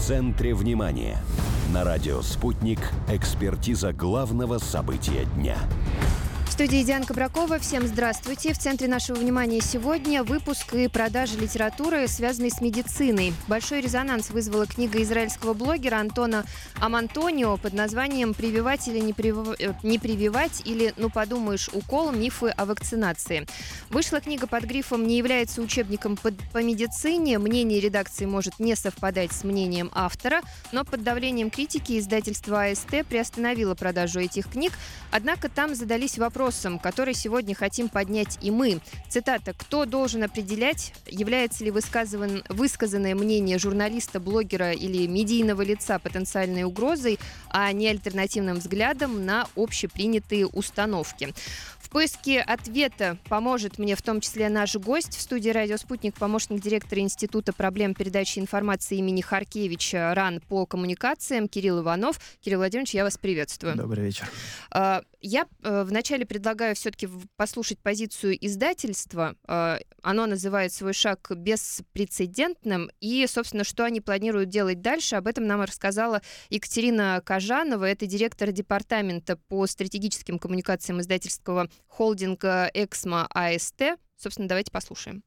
центре внимания. На радио «Спутник» экспертиза главного события дня. В студии Диана Кабракова. Всем здравствуйте. В центре нашего внимания сегодня выпуск и продажа литературы, связанной с медициной. Большой резонанс вызвала книга израильского блогера Антона Амантонио под названием «Прививать или не прививать» или «Ну подумаешь, укол. Мифы о вакцинации». Вышла книга под грифом «Не является учебником по медицине». Мнение редакции может не совпадать с мнением автора, но под давлением критики издательство АСТ приостановило продажу этих книг. Однако там задались вопросом, который сегодня хотим поднять и мы. Цитата: «Кто должен определять, является ли высказанное мнение журналиста, блогера или медийного лица потенциальной угрозой, а не альтернативным взглядом на общепринятые установки?» В поиске ответа поможет мне в том числе наш гость. В студии «Радио Спутник» помощник директора Института проблем передачи информации имени Харкевича РАН по коммуникациям Кирилл Иванов. Кирилл Владимирович, я вас приветствую. Добрый вечер. Я вначале предлагаю все-таки послушать позицию издательства. Оно называет свой шаг беспрецедентным. И, собственно, что они планируют делать дальше, об этом нам рассказала Екатерина Кожанова. Это директор департамента по стратегическим коммуникациям издательского холдинга «Эксмо АСТ». Собственно, давайте послушаем.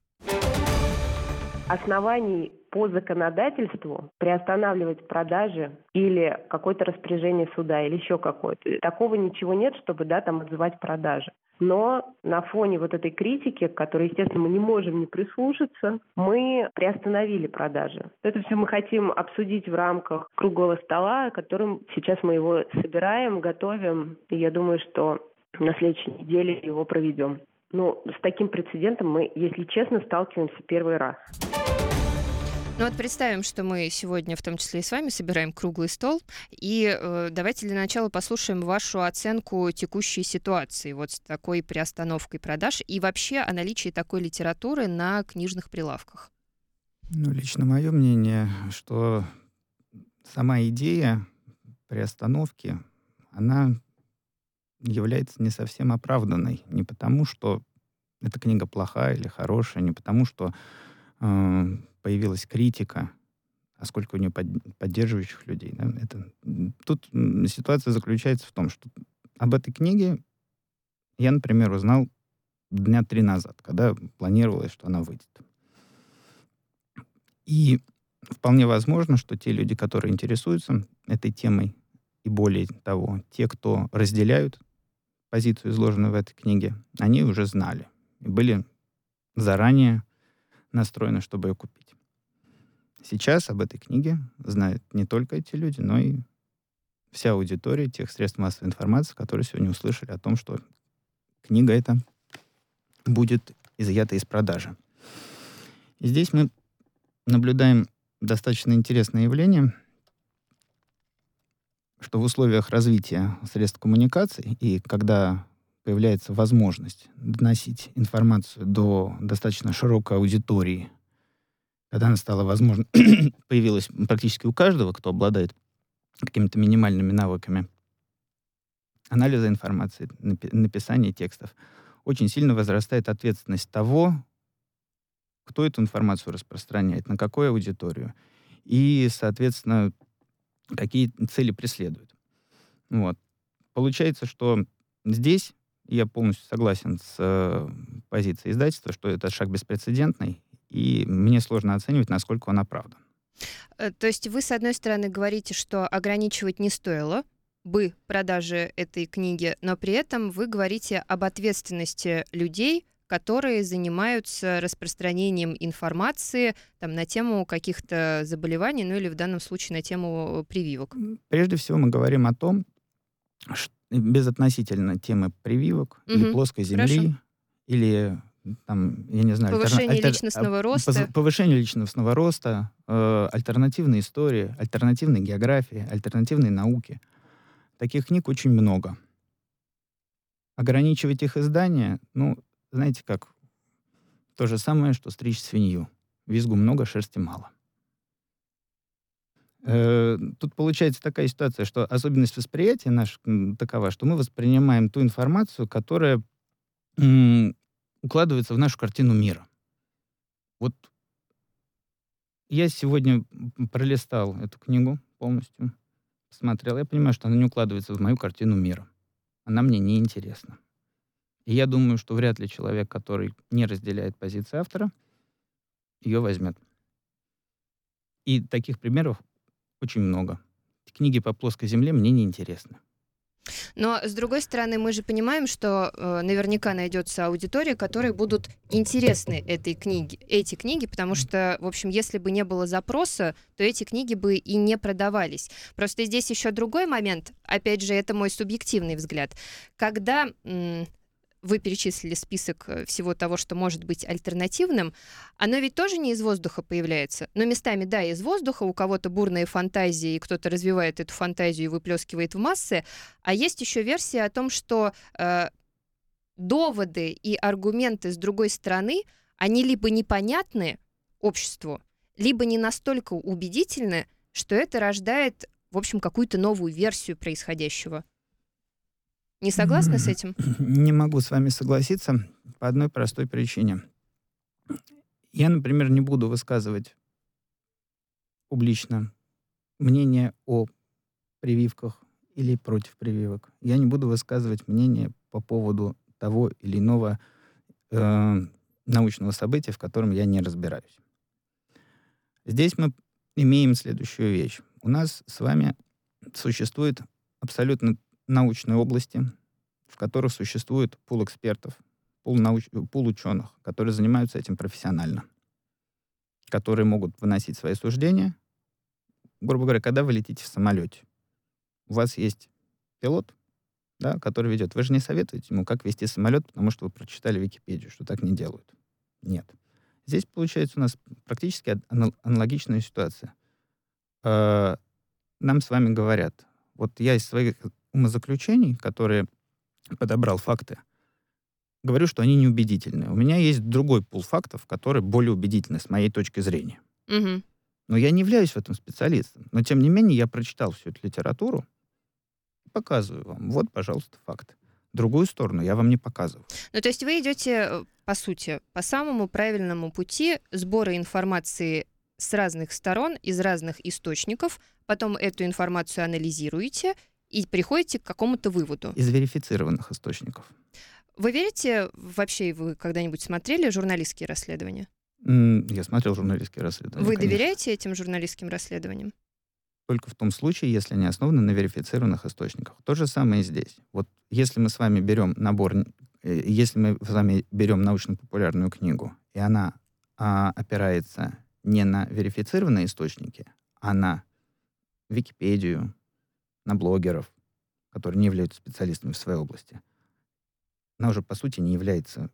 Оснований по законодательству приостанавливать продажи или какое-то распоряжение суда или еще какое-то. Такого ничего нет, чтобы там отзывать продажи. Но на фоне вот этой критики, к которой, естественно, мы не можем не прислушаться, мы приостановили продажи. Это все мы хотим обсудить в рамках круглого стола, которым сейчас мы его собираем, готовим. И я думаю, что на следующей неделе его проведем. Но с таким прецедентом мы, если честно, сталкиваемся первый раз. Ну вот представим, что мы сегодня, в том числе и с вами, собираем круглый стол. И давайте для начала послушаем вашу оценку текущей ситуации вот с такой приостановкой продаж и вообще о наличии такой литературы на книжных прилавках. Лично мое мнение, что сама идея приостановки, она является не совсем оправданной. Не потому, что эта книга плохая или хорошая, не потому, что появилась критика, а сколько у нее поддерживающих людей. Да? Тут ситуация заключается в том, что об этой книге я, например, узнал дня 3 назад, когда планировалось, что она выйдет. И вполне возможно, что те люди, которые интересуются этой темой, и более того, те, кто разделяют позицию, изложенную в этой книге, они уже знали и были заранее настроены, чтобы ее купить. Сейчас об этой книге знают не только эти люди, но и вся аудитория тех средств массовой информации, которые сегодня услышали о том, что книга эта будет изъята из продажи. И здесь мы наблюдаем достаточно интересное явление, что в условиях развития средств коммуникации и когда появляется возможность доносить информацию до достаточно широкой аудитории, когда она стала возможна, появилась практически у каждого, кто обладает какими-то минимальными навыками анализа информации, написания текстов, очень сильно возрастает ответственность того, кто эту информацию распространяет, на какую аудиторию и, соответственно, какие цели преследуют. Вот. Получается, что здесь я полностью согласен с позицией издательства, что это шаг беспрецедентный, и мне сложно оценивать, насколько он оправдан. То есть вы, с одной стороны, говорите, что ограничивать не стоило бы продажи этой книги, но при этом вы говорите об ответственности людей, которые занимаются распространением информации на тему каких-то заболеваний, или в данном случае на тему прививок. Прежде всего мы говорим о том, что безотносительно темы прививок или плоской земли, хорошо. Или я не знаю, повышение личностного роста. Повышение личностного роста, альтернативные истории, альтернативной географии, альтернативной науки. Таких книг очень много. Ограничивать их издание, знаете как, то же самое, что стричь свинью. Визгу много, шерсти мало. Тут получается такая ситуация, что особенность восприятия наша такова, что мы воспринимаем ту информацию, которая укладывается в нашу картину мира. Вот Я сегодня пролистал эту книгу полностью, посмотрел. Я понимаю, что она не укладывается в мою картину мира. Она мне не интересна. И я думаю, что вряд ли человек, который не разделяет позиции автора, ее возьмет. И таких примеров очень много. Книги по плоской земле мне не интересны. Но, с другой стороны, мы же понимаем, что наверняка найдется аудитория, которой будут интересны эти книги, потому что, в общем, если бы не было запроса, то эти книги бы и не продавались. Просто здесь еще другой момент, опять же, это мой субъективный взгляд. Когда вы перечислили список всего того, что может быть альтернативным, оно ведь тоже не из воздуха появляется. Но местами, да, из воздуха, у кого-то бурные фантазии, и кто-то развивает эту фантазию и выплескивает в массы. А есть еще версия о том, что доводы и аргументы с другой стороны, они либо непонятны обществу, либо не настолько убедительны, что это рождает, в общем, какую-то новую версию происходящего. Не согласны с этим? Не могу с вами согласиться по одной простой причине. Я, например, не буду высказывать публично мнение о прививках или против прививок. Я не буду высказывать мнение по поводу того или иного научного события, в котором я не разбираюсь. Здесь мы имеем следующую вещь. У нас с вами существует абсолютно научные области, в которых существует пул экспертов, пул ученых, которые занимаются этим профессионально, которые могут выносить свои суждения. Грубо говоря, когда вы летите в самолете, у вас есть пилот, да, который ведет. Вы же не советуете ему, как вести самолет, потому что вы прочитали Википедию, что так не делают. Нет. Здесь, получается, у нас практически аналогичная ситуация. Нам с вами говорят, вот я из своих умозаключений, которые подобрал факты, говорю, что они неубедительны. У меня есть другой пул фактов, которые более убедительны с моей точки зрения. Угу. Но я не являюсь в этом специалистом. Но, тем не менее, я прочитал всю эту литературу и показываю вам. Вот, пожалуйста, факт. Другую сторону я вам не показываю. Ну, то есть вы идете, по сути, по самому правильному пути сбора информации с разных сторон, из разных источников, потом эту информацию анализируете и приходите к какому-то выводу. Из верифицированных источников. Вы верите, вообще вы когда-нибудь смотрели журналистские расследования? Я смотрел журналистские расследования. Вы конечно. доверяете этим журналистским расследованиям? Только в том случае, если они основаны на верифицированных источниках. То же самое и здесь. Вот если мы с вами берем если мы с вами берем научно-популярную книгу, и она опирается не на верифицированные источники, а на Википедию, на блогеров, которые не являются специалистами в своей области, она уже, по сути, не является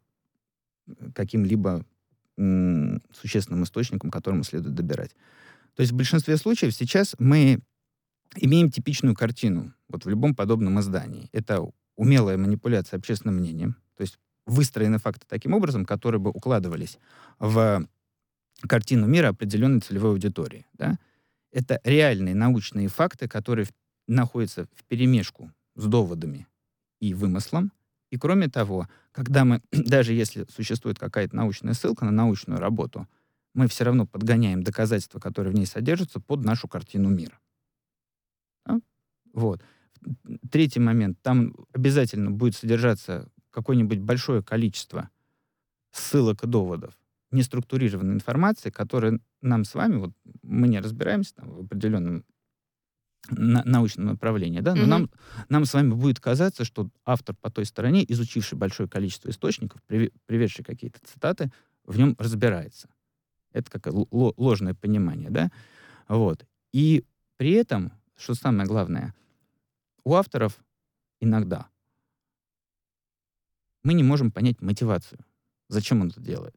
каким-либо существенным источником, к которому следует добирать. То есть в большинстве случаев сейчас мы имеем типичную картину вот в любом подобном издании. Это умелая манипуляция общественным мнением, то есть выстроены факты таким образом, которые бы укладывались в картину мира определенной целевой аудитории. Да? Это реальные научные факты, которые находятся вперемешку с доводами и вымыслом. И кроме того, когда мы, даже если существует какая-то научная ссылка на научную работу, мы все равно подгоняем доказательства, которые в ней содержатся, под нашу картину мира. Да? Вот. Третий момент. Там обязательно будет содержаться какое-нибудь большое количество ссылок и доводов, неструктурированной информации, которая нам с вами, вот мы не разбираемся там, в определенном научном направлении, да, но нам с вами будет казаться, что автор по той стороне, изучивший большое количество источников, приведший какие-то цитаты, в нем разбирается. Это как ложное понимание, да? Вот. И при этом, что самое главное, у авторов иногда мы не можем понять мотивацию. Зачем он это делает?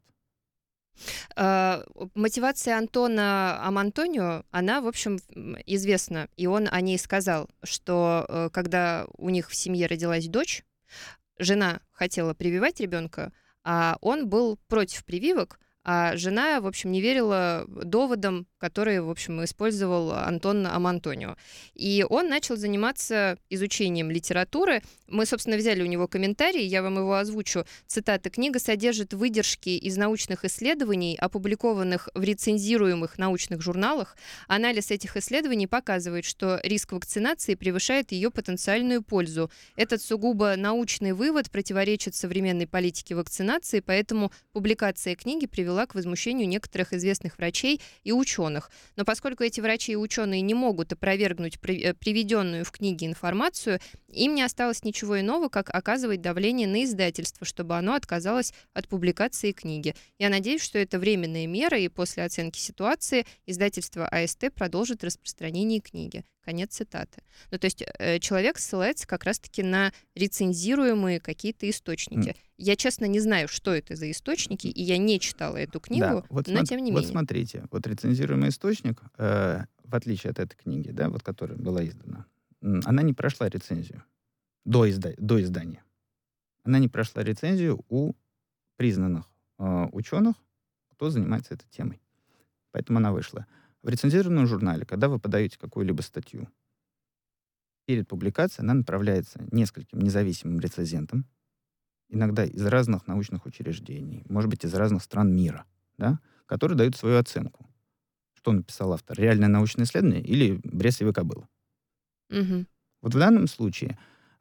Мотивация Антона Амантонио, она, в общем, известна. И он о ней сказал, что когда у них в семье родилась дочь, жена хотела прививать ребенка, а он был против прививок, а жена, в общем, не верила доводам который, в общем, использовал Антон Амантонио. И он начал заниматься изучением литературы. Мы, собственно, взяли у него комментарий, я вам его озвучу. Цитата: «Книга содержит выдержки из научных исследований, опубликованных в рецензируемых научных журналах. Анализ этих исследований показывает, что риск вакцинации превышает ее потенциальную пользу. Этот сугубо научный вывод противоречит современной политике вакцинации, поэтому публикация книги привела к возмущению некоторых известных врачей и ученых. Но поскольку эти врачи и ученые не могут опровергнуть приведенную в книге информацию, им не осталось ничего иного, как оказывать давление на издательство, чтобы оно отказалось от публикации книги. Я надеюсь, что это временная мера, и после оценки ситуации издательство АСТ продолжит распространение книги». Конец цитаты. Ну, то есть человек ссылается как раз-таки на рецензируемые какие-то источники. Я, честно, не знаю, что это за источники, и я не читала эту книгу, но тем не менее. Вот смотрите, вот рецензируемый источник, в отличие от этой книги, да, вот, которая была издана, она не прошла рецензию до издания. Она не прошла рецензию у признанных ученых, кто занимается этой темой. Поэтому она вышла. В рецензированном журнале, когда вы подаете какую-либо статью, перед публикацией она направляется нескольким независимым рецензентам, иногда из разных научных учреждений, может быть, из разных стран мира, да, которые дают свою оценку. Что написал автор? Реальное научное исследование или бред сивой кобылы? Угу. Вот в данном случае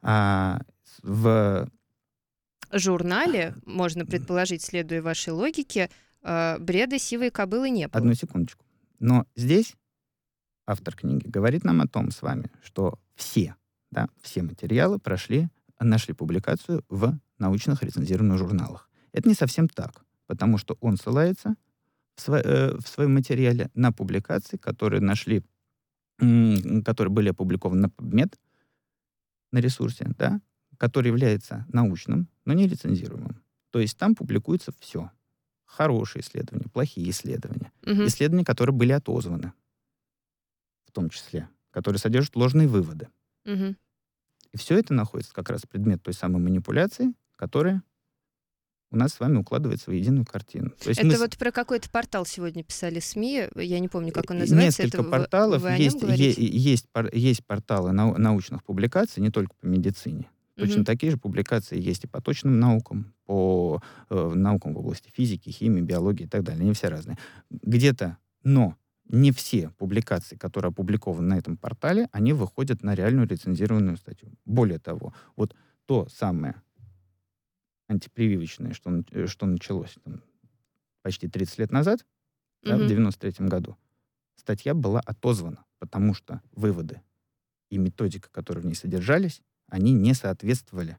в журнале, можно предположить, следуя вашей логике, бреда сивой кобылы не было. Одну секундочку. Но здесь автор книги говорит нам о том с вами, что все материалы нашли публикацию в научных рецензированных журналах. Это не совсем так, потому что он ссылается в своем материале на публикации, которые были опубликованы на PubMed, на ресурсе, да, который является научным, но не рецензируемым. То есть там публикуется все. Хорошие исследования, плохие исследования. Угу. Исследования, которые были отозваны, в том числе, которые содержат ложные выводы. Угу. И все это находится как раз предмет той самой манипуляции, которая у нас с вами укладывается в единую картину. То есть это вот про какой-то портал сегодня писали СМИ, я не помню, как он называется. Несколько это порталов. Вы о нем говорите? Есть порталы научных публикаций, не только по медицине. Точно такие же публикации есть и по точным наукам, по наукам в области физики, химии, биологии и так далее. Они все разные. Где-то, но не все публикации, которые опубликованы на этом портале, они выходят на реальную рецензированную статью. Более того, вот то самое антипрививочное, что началось почти 30 лет назад, да, в 93-м году, статья была отозвана, потому что выводы и методика, которые в ней содержались, они не соответствовали,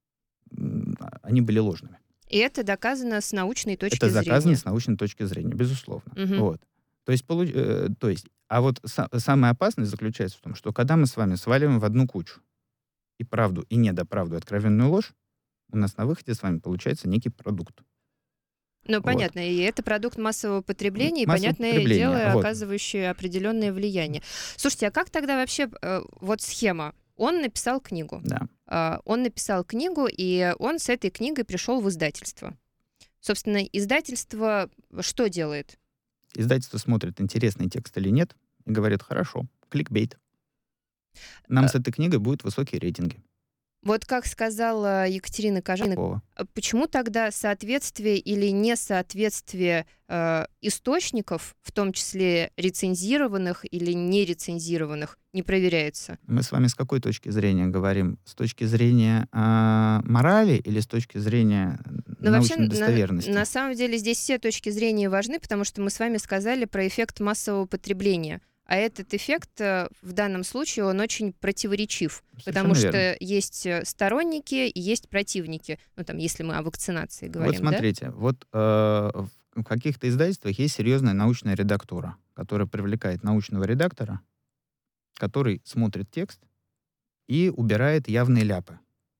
они были ложными. И это доказано с научной точки зрения? Это доказано с научной точки зрения, безусловно. Вот. То есть, а вот самая опасность заключается в том, что когда мы с вами сваливаем в одну кучу и правду, и недоправду, откровенную ложь, у нас на выходе с вами получается некий продукт. Ну, понятно, и это продукт массового потребления, и, понятное дело, оказывающий определенное влияние. Слушайте, а как тогда вообще вот схема? Он написал книгу. Да. Он написал книгу, и он с этой книгой пришел в издательство. Собственно, издательство что делает? Издательство смотрит, интересный текст или нет, и говорит: хорошо, кликбейт. Нам с этой книгой будут высокие рейтинги. Вот как сказала Екатерина Кожанина, почему тогда соответствие или несоответствие источников, в том числе рецензированных или нерецензированных, не проверяется? Мы с вами с какой точки зрения говорим? С точки зрения морали или с точки зрения научной достоверности? На самом деле здесь все точки зрения важны, потому что мы с вами сказали про эффект массового потребления. А этот эффект в данном случае, он очень противоречив, потому что есть сторонники и есть противники, ну там, если мы о вакцинации говорим. Вот смотрите, да? Вот в каких-то издательствах есть серьезная научная редактура, которая привлекает научного редактора, который смотрит текст и убирает явные ляпы.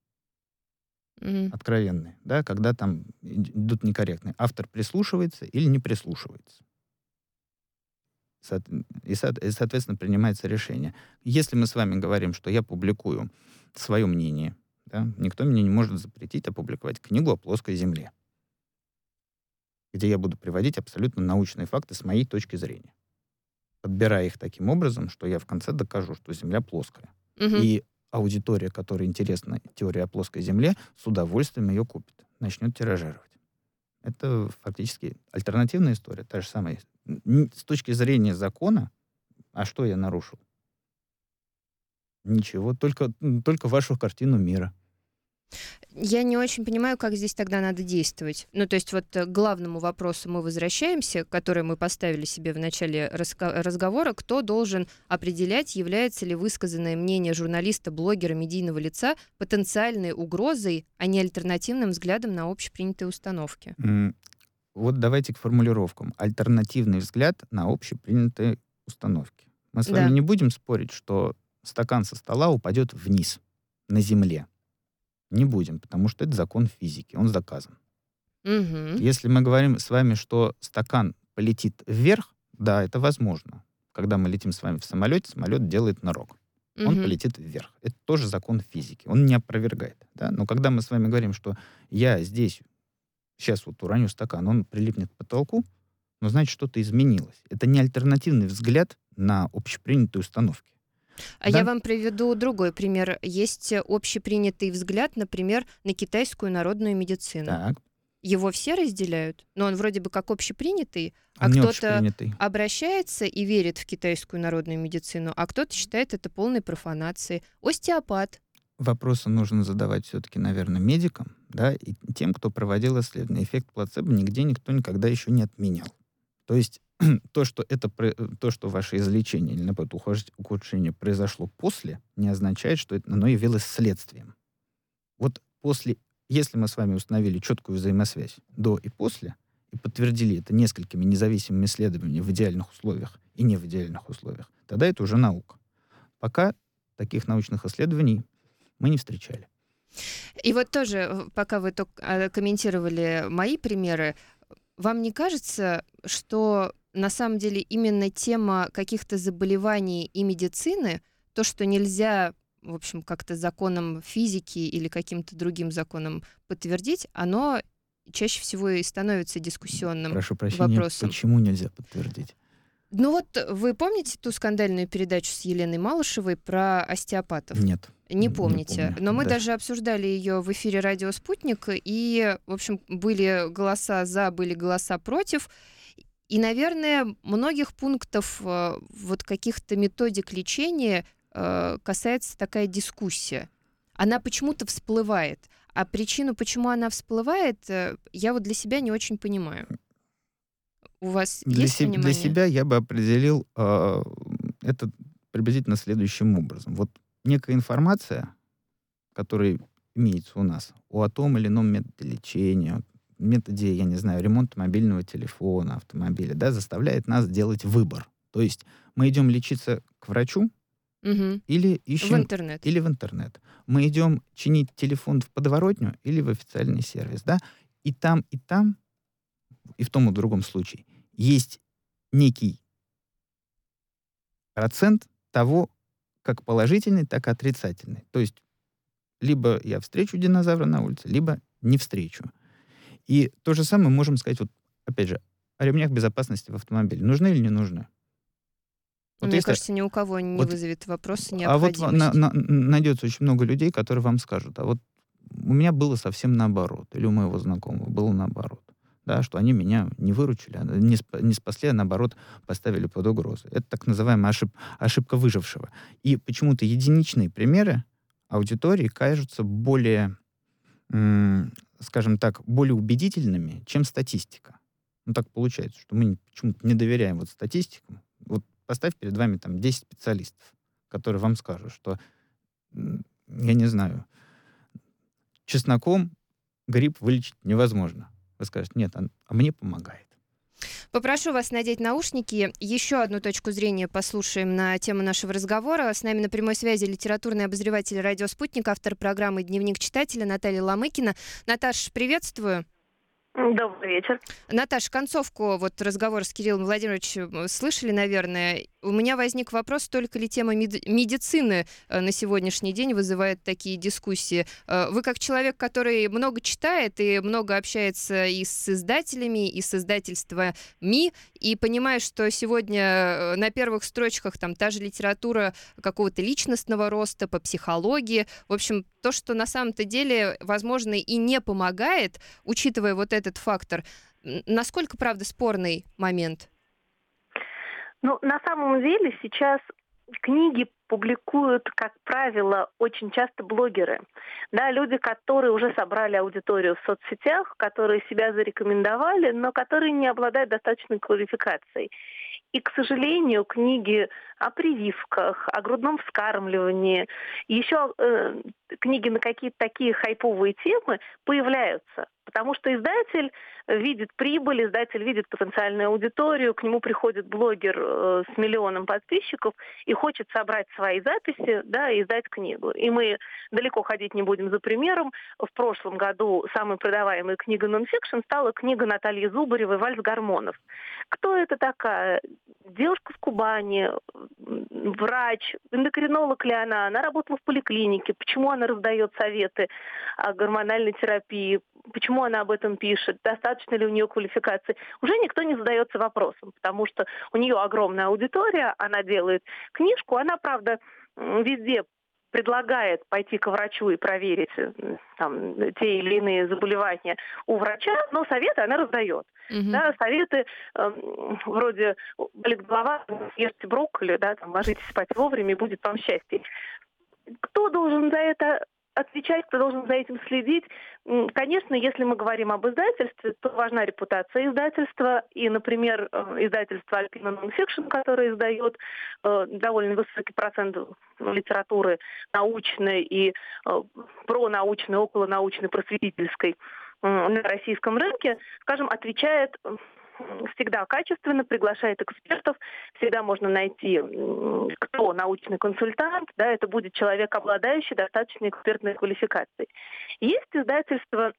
Откровенные, да, когда там идут некорректные. Автор прислушивается или не прислушивается. И, соответственно, принимается решение. Если мы с вами говорим, что я публикую свое мнение, да, никто мне не может запретить опубликовать книгу о плоской Земле, где я буду приводить абсолютно научные факты с моей точки зрения. подбирая их таким образом, что я в конце докажу, что Земля плоская. Мгм. И аудитория, которой интересна теория о плоской Земле, с удовольствием ее купит, начнет тиражировать. Это фактически альтернативная история, та же самая. С точки зрения закона, а что я нарушил? Ничего, только вашу картину мира. Я не очень понимаю, как здесь тогда надо действовать. Ну, то есть вот к главному вопросу мы возвращаемся, который мы поставили себе в начале разговора. Кто должен определять, является ли высказанное мнение журналиста, блогера, медийного лица потенциальной угрозой, а не альтернативным взглядом на общепринятые установки? Вот давайте к формулировкам. Альтернативный взгляд на общепринятые установки. Мы с вами Да. не будем спорить, что стакан со стола упадет вниз, на земле. Не будем, потому что это закон физики, он доказан. Мгм. Если мы говорим с вами, что стакан полетит вверх, да, это возможно. Когда мы летим с вами в самолете, самолет делает нырок. Он Мгм. полетит вверх. Это тоже закон физики. Он не опровергает. Да? Но когда мы с вами говорим, что я здесь, сейчас вот уроню стакан, он прилипнет к потолку, но значит, что-то изменилось. Это не альтернативный взгляд на общепринятые установки. А Да? я вам приведу другой пример. Есть общепринятый взгляд, например, на китайскую народную медицину. Так, Его все разделяют, но он вроде бы как общепринятый, а он не кто-то общепринятый. обращается и верит в китайскую народную медицину, а кто-то считает это полной профанацией. Остеопат. Вопросы нужно задавать все-таки, наверное, медикам, да, и тем, кто проводил исследования. Эффект плацебо нигде никто никогда еще не отменял. То есть то, что ваше излечение или, наоборот, ухудшение произошло после, не означает, что оно явилось следствием. Вот если мы с вами установили четкую взаимосвязь до и после, и подтвердили это несколькими независимыми исследованиями в идеальных условиях и не в идеальных условиях, тогда это уже наука. Пока таких научных исследований мы не встречали. И вот тоже, пока вы комментировали мои примеры, вам не кажется, что на самом деле именно тема каких-то заболеваний и медицины, то, что нельзя, в общем, как-то законом физики или каким-то другим законом подтвердить, оно чаще всего и становится дискуссионным Прошу прощения, вопросом. почему нельзя подтвердить? Ну вот вы помните ту скандальную передачу с Еленой Малышевой про остеопатов? Нет. Не помните. помню. Но мы Да. даже обсуждали ее в эфире «Радио Спутник», и, в общем, были голоса «за», были голоса «против». И, наверное, многих пунктов вот каких-то методик лечения касается такая дискуссия. Она почему-то всплывает. А причину, почему она всплывает, я вот для себя не очень понимаю. У вас есть понимание? Для себя я бы определил это приблизительно следующим образом. Вот некая информация, которая имеется у нас о том или ином методе лечения, методе, я не знаю, ремонта мобильного телефона, автомобиля, да, заставляет нас делать выбор. То есть мы идем лечиться к врачу Мгм. или В ищем интернет. или в интернет. Мы идем чинить телефон в подворотню или в официальный сервис, да? И там, и в том и в другом случае есть некий процент того, как положительный, так и отрицательный. То есть либо я встречу динозавра на улице, либо не встречу. И то же самое можем сказать, вот, опять же, о ремнях безопасности в автомобиле. Нужны или не нужны? Вот Мне если- кажется, ни у кого не вот- вызовет вопроса А вот необходимости. найдется очень много людей, которые вам скажут, а вот у меня было совсем наоборот, или у моего знакомого было наоборот. Да, что они меня не выручили, не спасли, а наоборот поставили под угрозу. Это так называемая ошибка выжившего. И почему-то единичные примеры аудитории кажутся более, скажем так, более убедительными, чем статистика. Ну, так получается, что мы почему-то не доверяем вот статистикам. Вот поставь перед вами там 10 специалистов, которые вам скажут, что, я не знаю, чесноком грипп вылечить невозможно. Вы скажете, нет, а мне помогает. Попрошу вас надеть наушники. Еще одну точку зрения послушаем на тему нашего разговора. С нами на прямой связи литературный обозреватель «Радио Спутник», автор программы «Дневник читателя» Наталья Ломыкина. Наташ, приветствую. Добрый вечер. Наташ, концовку вот разговора с Кириллом Владимировичем слышали, наверное. У меня возник вопрос, только ли тема медицины на сегодняшний день вызывает такие дискуссии. Вы как человек, который много читает и много общается и с издателями, и с издательствами, и понимает, что сегодня на первых строчках там та же литература какого-то личностного роста, по психологии. В общем, то, что на самом-то деле, возможно, и не помогает, учитывая вот этот фактор. Насколько, правда, спорный момент? Ну, на самом деле сейчас книги публикуют, как правило, очень часто блогеры. Да, люди, которые уже собрали аудиторию в соцсетях, которые себя зарекомендовали, но которые не обладают достаточной квалификацией. И, к сожалению, книги о прививках, о грудном вскармливании, еще книги на какие-то такие хайповые темы появляются. Потому что издатель видит прибыль, издатель видит потенциальную аудиторию, к нему приходит блогер с миллионом подписчиков и хочет собрать свои записи, да, и издать книгу. И мы далеко ходить не будем за примером. В прошлом году самой продаваемой книгой нонфикшн стала книга Натальи Зубаревой «Вальс гормонов». Кто это такая? Девушка в Кубани, врач, эндокринолог ли она? Она работала в поликлинике. Почему она раздает советы о гормональной терапии? Почему она об этом пишет? Достаточно ли у нее квалификации? Уже никто не задается вопросом, потому что у нее огромная аудитория, она делает книжку, она, правда, везде предлагает пойти к врачу и проверить там, те или иные заболевания у врача, но советы она раздает. Да, советы вроде болит голова, ешьте брокколи, да, там, ложитесь спать вовремя, и будет вам счастье. Кто должен за это отвечать, кто должен за этим следить? Конечно, если мы говорим об издательстве, то важна репутация издательства. И, например, издательство Alpina Nonfiction, которое издает довольно высокий процент литературы научной и пронаучной, околонаучной, просветительской на российском рынке, скажем, отвечает всегда качественно, приглашает экспертов, всегда можно найти, кто научный консультант, да, это будет человек, обладающий достаточной экспертной квалификацией. Есть издательства,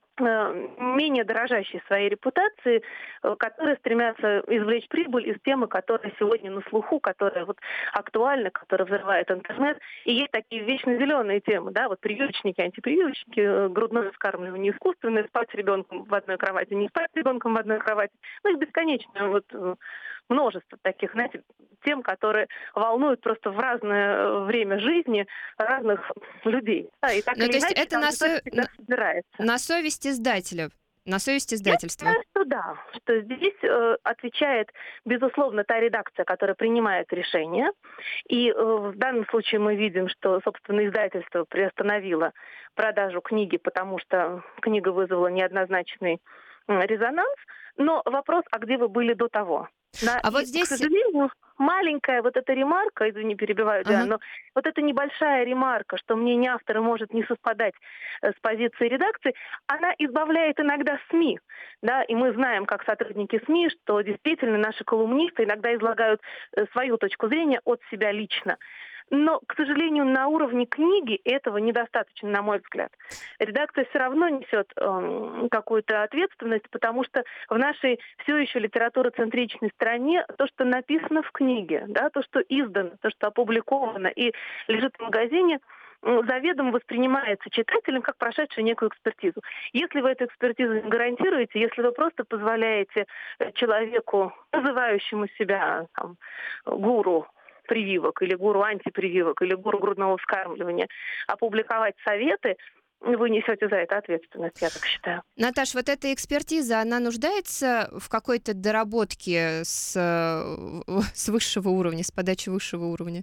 менее дорожащие своей репутацией, которые стремятся извлечь прибыль из темы, которая сегодня на слуху, которая вот актуальна, которая взрывает интернет. И есть такие вечно зеленые темы, да, вот прививочники, антипрививочники, грудное вскармливание искусственное, спать с ребенком в одной кровати, не спать с ребенком в одной кровати. Ну, их бесконечное вот множество таких, знаете, тем, которые волнуют просто в разное время жизни разных людей. Да, и так Ну, или то есть иначе, это всегда собирается. на совесть издателя, на совесть издательства. Я считаю, что да, что здесь отвечает, безусловно, та редакция, которая принимает решение. И в данном случае мы видим, что, собственно, издательство приостановило продажу книги, потому что книга вызвала неоднозначный резонанс. Но вопрос, а где вы были до того? Да, А вот здесь... К сожалению, маленькая вот эта ремарка, извини, перебиваю, да, но вот эта небольшая ремарка, что мнение автора может не совпадать с позицией редакции, она избавляет иногда СМИ, да, и мы знаем, как сотрудники СМИ, что действительно наши колумнисты иногда излагают свою точку зрения от себя лично. Но, к сожалению, на уровне книги этого недостаточно, на мой взгляд. Редакция все равно несет какую-то ответственность, потому что в нашей все еще литературоцентричной стране то, что написано в книге, да, то, что издано, то, что опубликовано и лежит в магазине, заведомо воспринимается читателем как прошедший некую экспертизу. Если вы эту экспертизу не гарантируете, если вы просто позволяете человеку, называющему себя там, гуру прививок, или гуру антипрививок, или гуру грудного вскармливания, опубликовать советы, вы несете за это ответственность, я так считаю. Наташ, вот эта экспертиза, она нуждается в какой-то доработке с высшего уровня, с подачи высшего уровня?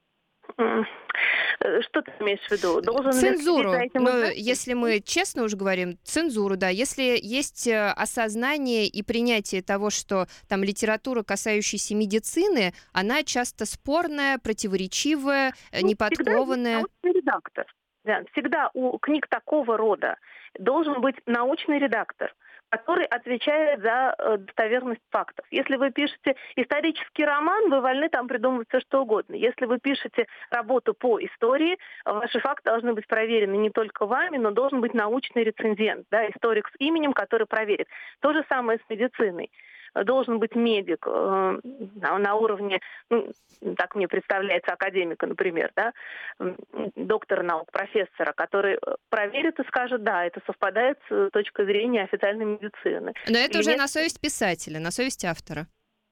Что ты имеешь в виду? Цензуру. Но если мы честно уже говорим, цензуру, да. Если есть осознание и принятие того, что там литература, касающаяся медицины, она часто спорная, противоречивая, неподкованная. Всегда есть научный редактор. Да, всегда у книг такого рода должен быть научный редактор, который отвечает за достоверность фактов. Если вы пишете исторический роман, вы вольны там придумывать все, что угодно. Если вы пишете работу по истории, ваши факты должны быть проверены не только вами, но должен быть научный рецензент, да, историк с именем, который проверит. То же самое с медициной. должен быть медик на уровне, так мне представляется, академика, например, да, доктора наук, профессора, который проверит и скажет, да, это совпадает с точки зрения официальной медицины. Но это уже на совесть писателя, на совесть автора.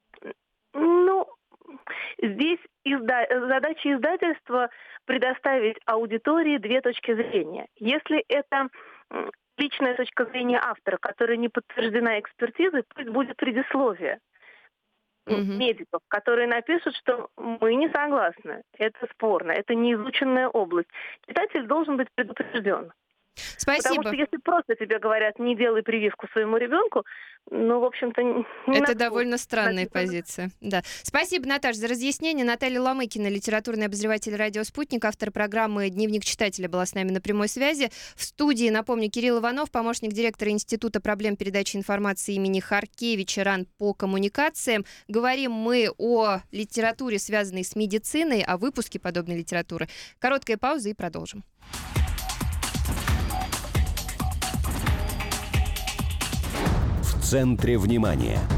Здесь задача издательства предоставить аудитории две точки зрения. Если это личная точка зрения автора, которая не подтверждена экспертизой, пусть будет предисловие медиков, которые напишут, что мы не согласны, это спорно, это неизученная область. Читатель должен быть предупрежден. Спасибо. Потому что если просто тебе говорят, не делай прививку своему ребенку, в общем-то, не это довольно странная позиция. Да. Спасибо, Наташа, за разъяснение. Наталья Ломыкина, литературный обозреватель «Радио Спутник», автор программы «Дневник читателя», была с нами на прямой связи. В студии, напомню, Кирилл Иванов, помощник директора Института проблем передачи информации имени Харкевича, РАН по коммуникациям. Говорим мы о литературе, связанной с медициной, о выпуске подобной литературы. Короткая пауза и продолжим. В центре внимания.